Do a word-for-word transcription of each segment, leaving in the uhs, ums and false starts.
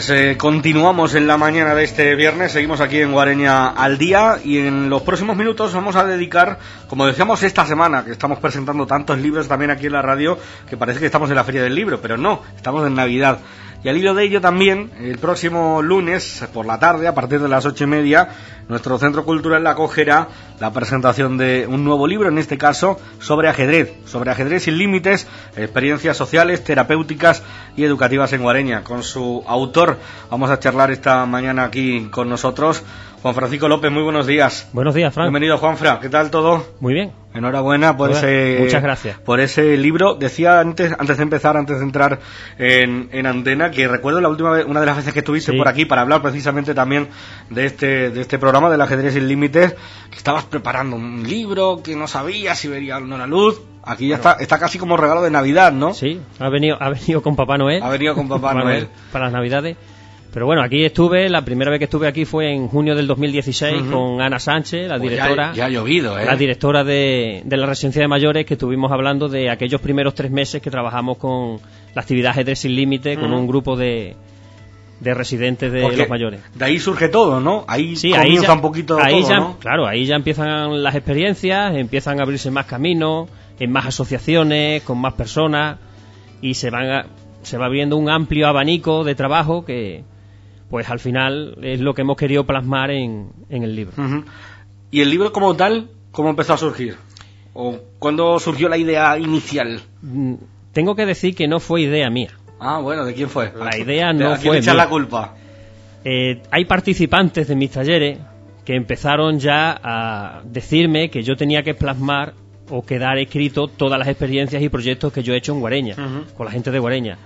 Pues eh, continuamos en la mañana de este viernes, seguimos aquí en Guareña al día y en los próximos minutos vamos a dedicar, como decíamos esta semana, que estamos presentando tantos libros también aquí en la radio, que parece que estamos en la Feria del Libro, pero no, estamos en Navidad. Y al hilo de ello también, el próximo lunes por la tarde, a partir de las ocho y media, nuestro Centro Cultural acogerá la presentación de un nuevo libro, en este caso sobre ajedrez, sobre ajedrez sin límites, experiencias sociales, terapéuticas y educativas en Guareña. Con su autor vamos a charlar esta mañana aquí con nosotros, Juan Francisco López. Muy buenos días. Buenos días, Fran. Bienvenido, Juanfra. ¿Qué tal todo? Muy bien. Enhorabuena por Hola. ese Muchas gracias. por ese libro. Decía antes antes de empezar, antes de entrar en, en antena, que recuerdo la última vez, una de las veces que estuviste sí. por aquí para hablar precisamente también de este de este programa del ajedrez sin límites, que estabas preparando un libro que no sabías si vería o no la luz. Aquí ya bueno. está está casi como regalo de Navidad, ¿no? Sí, ha venido ha venido con Papá Noel. Ha venido con Papá Noel para las Navidades. Pero bueno, aquí estuve, la primera vez que estuve aquí fue en junio del dos mil dieciséis uh-huh. con Ana Sánchez, la directora. Pues ya, ya ha llovido, ¿eh? La directora de, de la residencia de mayores, que estuvimos hablando de aquellos primeros tres meses que trabajamos con la actividad Ajedrez Sin Límite, uh-huh. con un grupo de, de residentes de Porque los mayores. De ahí surge todo, ¿no? Ahí sí, comienza ahí ya, un poquito ahí todo, ya, ¿no? Claro, ahí ya empiezan las experiencias, empiezan a abrirse más caminos, en más asociaciones, con más personas, y se, van a, se va abriendo un amplio abanico de trabajo que... pues al final es lo que hemos querido plasmar en, en el libro. Uh-huh. ¿Y el libro como tal, cómo empezó a surgir? ¿O cuándo surgió la idea inicial? Mm, tengo que decir que no fue idea mía. Ah, bueno, ¿de quién fue? La idea no ¿A quién fue le echar mía. la culpa? Eh, hay participantes de mis talleres que empezaron ya a decirme que yo tenía que plasmar o quedar escrito todas las experiencias y proyectos que yo he hecho en Guareña, uh-huh. con la gente de Guareña.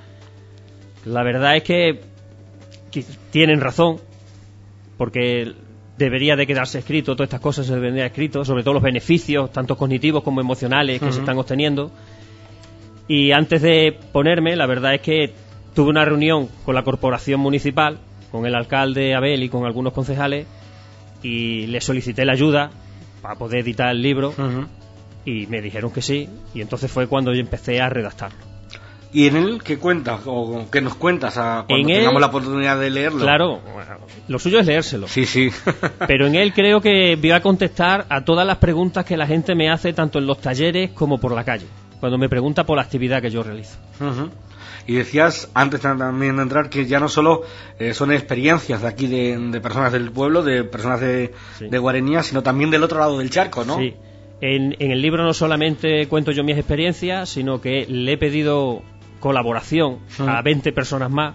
La verdad es que que tienen razón, porque debería de quedarse escrito, todas estas cosas se deberían de escrito, sobre todo los beneficios, tanto cognitivos como emocionales, que uh-huh. se están obteniendo. Y antes de ponerme, la verdad es que tuve una reunión con la corporación municipal, con el alcalde Abel y con algunos concejales, y les solicité la ayuda para poder editar el libro, uh-huh. y me dijeron que sí, y entonces fue cuando yo empecé a redactarlo. ¿Y en él qué cuentas o qué nos cuentas a cuando en tengamos él, la oportunidad de leerlo? Claro, lo suyo es leérselo. Sí, sí. Pero en él creo que voy a contestar a todas las preguntas que la gente me hace, tanto en los talleres como por la calle, cuando me pregunta por la actividad que yo realizo. Uh-huh. Y decías, antes también de entrar, que ya no solo eh, son experiencias de aquí, de, de personas del pueblo, de personas de, sí. de Guareña, sino también del otro lado del charco, ¿no? Sí. En, en el libro no solamente cuento yo mis experiencias, sino que le he pedido colaboración uh-huh. a veinte personas más.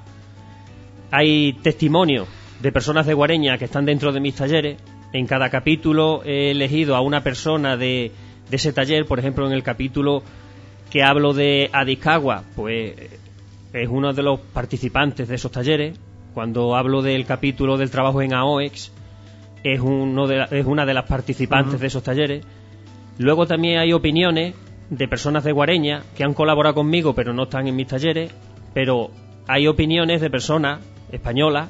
Hay testimonios de personas de Guareña que están dentro de mis talleres. En cada capítulo he elegido a una persona de, de ese taller. Por ejemplo, en el capítulo que hablo de Adiscagua, pues es uno de los participantes de esos talleres. Cuando hablo del capítulo del trabajo en A O E X, es, uno de la, es una de las participantes uh-huh. de esos talleres. Luego también hay opiniones de personas de Guareña que han colaborado conmigo pero no están en mis talleres, pero hay opiniones de personas españolas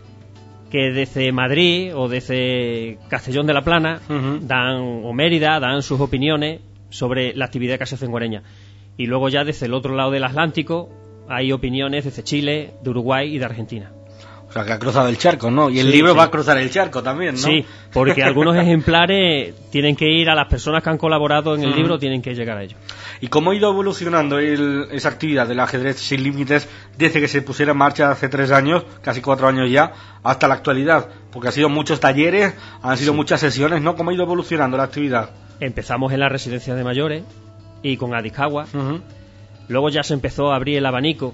que desde Madrid o desde Castellón de la Plana uh-huh. dan, o Mérida, dan sus opiniones sobre la actividad que se hace en Guareña. Y luego ya desde el otro lado del Atlántico hay opiniones desde Chile, de Uruguay y de Argentina. O sea, que ha cruzado el charco, ¿no? Y el sí, libro sí. va a cruzar el charco también, ¿no? Sí, porque algunos ejemplares tienen que ir a las personas que han colaborado en el uh-huh. libro, tienen que llegar a ellos. ¿Y cómo ha ido evolucionando el, esa actividad del ajedrez sin límites desde que se pusiera en marcha hace tres años, casi cuatro años ya, hasta la actualidad? Porque han sido muchos talleres, han sido sí. muchas sesiones, ¿no? ¿Cómo ha ido evolucionando la actividad? Empezamos en la residencia de mayores y con Adiscagua. Uh-huh. Luego ya se empezó a abrir el abanico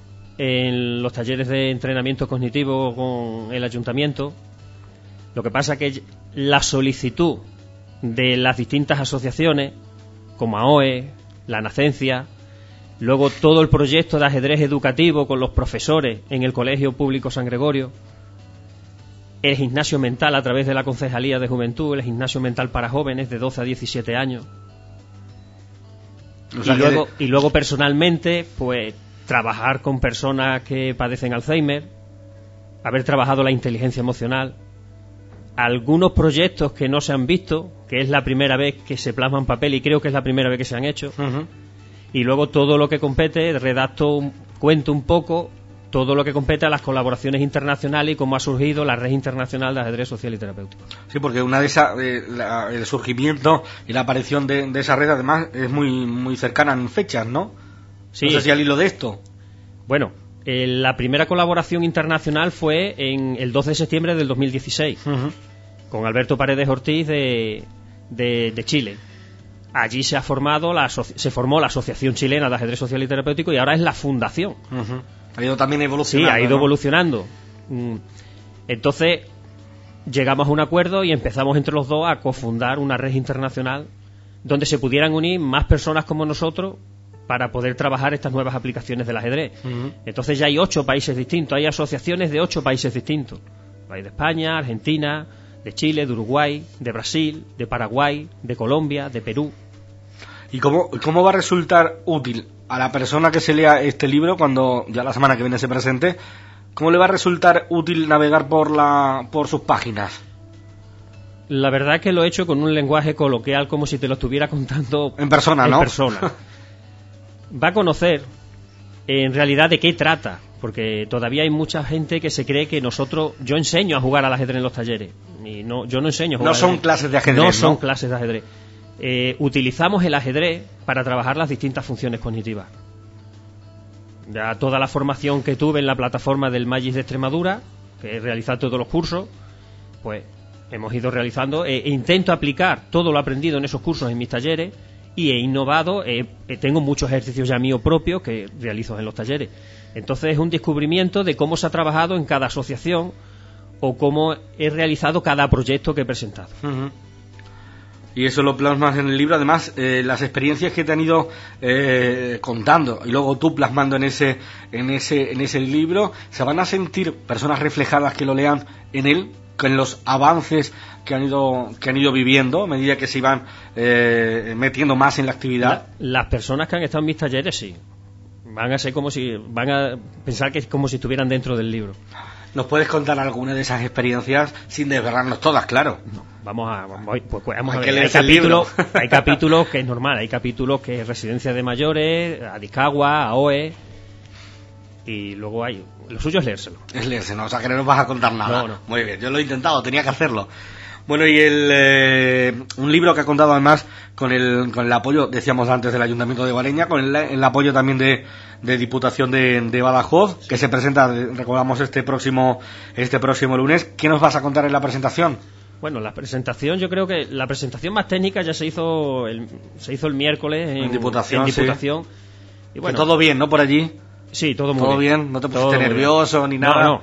en los talleres de entrenamiento cognitivo con el ayuntamiento. Lo que pasa que la solicitud de las distintas asociaciones como A O E, la Nacencia, luego todo el proyecto de ajedrez educativo con los profesores en el Colegio Público San Gregorio, el gimnasio mental a través de la Concejalía de Juventud, el gimnasio mental para jóvenes de doce a diecisiete años. O sea, y, luego, de... y luego personalmente, pues trabajar con personas que padecen Alzheimer, haber trabajado la inteligencia emocional, algunos proyectos que no se han visto, que es la primera vez que se plasma en papel y creo que es la primera vez que se han hecho, uh-huh. y luego todo lo que compete, redacto, cuento un poco todo lo que compete a las colaboraciones internacionales y cómo ha surgido la Red Internacional de Ajedrez Social y Terapéutico. Sí, porque una de esas, eh, la, el surgimiento y la aparición de, de esa red además es muy muy cercana en fechas, ¿no? Sí. No sé si al hilo de esto. Bueno, eh, la primera colaboración internacional fue en el dos de septiembre del dos mil dieciséis, uh-huh. con Alberto Paredes Ortiz de, de, de Chile. Allí se ha formado la se formó la Asociación Chilena de Ajedrez Social y Terapéutico y ahora es la fundación. Uh-huh. Ha ido también evolucionando. Sí, ha ido ¿no? evolucionando. Entonces llegamos a un acuerdo y empezamos entre los dos a cofundar una red internacional donde se pudieran unir más personas como nosotros para poder trabajar estas nuevas aplicaciones del ajedrez. Uh-huh. Entonces ya hay ocho países distintos, hay asociaciones de ocho países distintos. Hay de España, Argentina, de Chile, de Uruguay, de Brasil, de Paraguay, de Colombia, de Perú. ¿Y cómo, cómo va a resultar útil a la persona que se lea este libro cuando ya la semana que viene se presente? ¿Cómo le va a resultar útil navegar por la por sus páginas? La verdad es que lo he hecho con un lenguaje coloquial como si te lo estuviera contando en persona, en ¿no? persona. Va a conocer en realidad de qué trata, porque todavía hay mucha gente que se cree que nosotros, yo enseño a jugar al ajedrez en los talleres, y no, yo no enseño a jugar. No son clases de ajedrez, no, ¿no? son clases de ajedrez. Eh, utilizamos el ajedrez para trabajar las distintas funciones cognitivas. Ya toda la formación que tuve en la plataforma del Magis de Extremadura, que he realizado todos los cursos, pues hemos ido realizando e, e intento aplicar todo lo aprendido en esos cursos en mis talleres y he innovado, eh, tengo muchos ejercicios ya míos propios que realizo en los talleres. Entonces es un descubrimiento de cómo se ha trabajado en cada asociación o cómo he realizado cada proyecto que he presentado. Uh-huh. Y eso lo plasmas en el libro. Además, eh, las experiencias que te han ido eh, contando y luego tú plasmando en ese, en ese, en ese libro, se van a sentir personas reflejadas que lo lean en él, con los avances que han ido que han ido viviendo a medida que se iban eh, metiendo más en la actividad. La, las personas que han estado en mis talleres sí van a ser como si van a pensar que es como si estuvieran dentro del libro. ¿Nos puedes contar alguna de esas experiencias sin desvelarnos todas, claro? No, vamos a, vamos, pues, pues, vamos hay a ver. Hay capítulos, hay capítulos que es normal, hay capítulos que es residencia de mayores, Adicagua, A O E, y luego hay, lo suyo es leérselo. Es leérselo, o sea que no nos vas a contar nada. No, no. Muy bien, yo lo he intentado, tenía que hacerlo. Bueno, y el eh, un libro que ha contado además con el con el apoyo, decíamos antes, del Ayuntamiento de Guareña, con el, el apoyo también de, de Diputación de, de Badajoz, que se presenta, recordamos, este próximo este próximo lunes. ¿Qué nos vas a contar en la presentación? Bueno, la presentación, yo creo que la presentación más técnica ya se hizo el, se hizo el miércoles en, en Diputación. En Diputación. Sí. Y bueno, que todo bien, ¿no? Por allí. Sí, todo muy ¿Todo bien. bien? ¿No te pusiste nervioso bien. ni nada? No, no.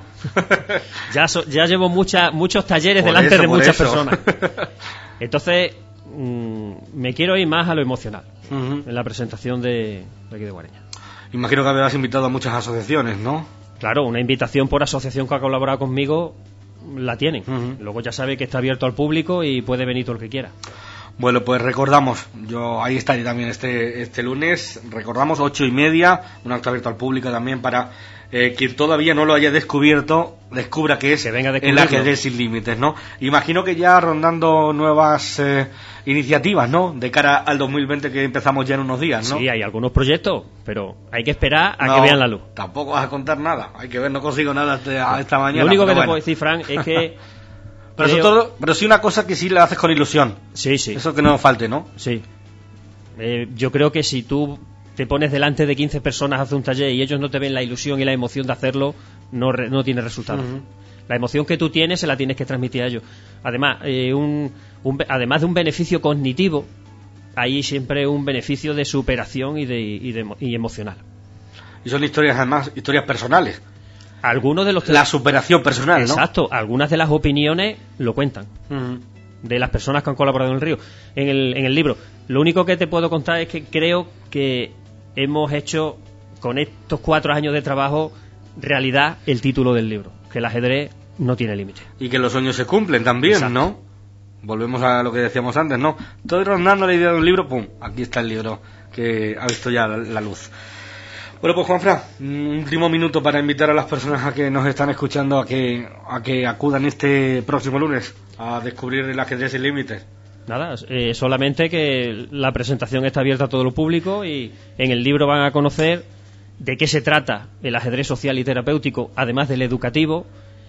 ya, so, ya llevo mucha, muchos talleres por delante eso, de muchas eso. personas. Entonces, mmm, me quiero ir más a lo emocional uh-huh. en la presentación de, de aquí de Guareña. Imagino que habrás invitado a muchas asociaciones, ¿no? Claro, una invitación por asociación que ha colaborado conmigo la tienen. Uh-huh. Luego ya sabe que está abierto al público y puede venir todo el que quiera. Bueno, pues recordamos, yo ahí estaré también este este lunes, recordamos, ocho y media, un acto abierto al público también para eh, quien todavía no lo haya descubierto, descubra que es que venga el ajedrez sin límites, ¿no? Imagino que ya rondando nuevas eh, iniciativas, ¿no? De cara al dos mil veinte que empezamos ya en unos días, ¿no? Sí, hay algunos proyectos, pero hay que esperar a no, que vean la luz. Tampoco vas a contar nada, hay que ver, no consigo nada hasta esta mañana. Lo único que te bueno. puedo decir, Fran, es que... Pero, creo... todo, pero sí una cosa que sí la haces con ilusión. Sí, sí. Eso que no falte, ¿no? Sí. Eh, yo creo que si tú te pones delante de quince personas a hacer un taller y ellos no te ven la ilusión y la emoción de hacerlo, no, re, no tiene resultado. Uh-huh. La emoción que tú tienes se la tienes que transmitir a ellos. Además, eh, un, un, además de un beneficio cognitivo, hay siempre un beneficio de superación y, de, y, de, y emocional. Y son historias, además, historias personales. Algunos de los la superación personal, ¿no? Exacto, algunas de las opiniones lo cuentan uh-huh. de las personas que han colaborado en el río en el, en el libro. Lo único que te puedo contar es que creo que hemos hecho con estos cuatro años de trabajo realidad el título del libro, que el ajedrez no tiene límite. Y que los sueños se cumplen también, exacto. ¿no? Volvemos a lo que decíamos antes, ¿no? Estoy rondando la idea de un libro, pum, aquí está el libro que ha visto ya la, la luz. Bueno, pues Juanfran, un último minuto para invitar a las personas a que nos están escuchando a que a que acudan este próximo lunes a descubrir el ajedrez sin límites. Nada, eh, solamente que la presentación está abierta a todo el público y en el libro van a conocer de qué se trata el ajedrez social y terapéutico, además del educativo,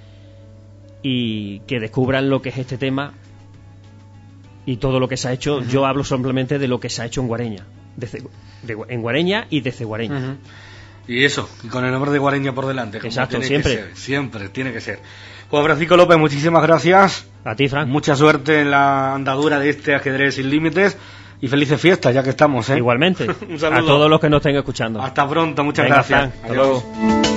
y que descubran lo que es este tema y todo lo que se ha hecho. Uh-huh. Yo hablo simplemente de lo que se ha hecho en Guareña, de, de, en Guareña y desde Guareña. Uh-huh. Y eso, y con el nombre de Guareña por delante. Como Exacto, tiene siempre. Que ser, siempre tiene que ser. Pues Francisco López, muchísimas gracias. A ti, Fran. Mucha suerte en la andadura de este ajedrez sin límites y felices fiestas, ya que estamos, ¿eh? Igualmente. Un saludo a todos los que nos estén escuchando. Hasta pronto, muchas Venga, gracias. Fran, hasta luego.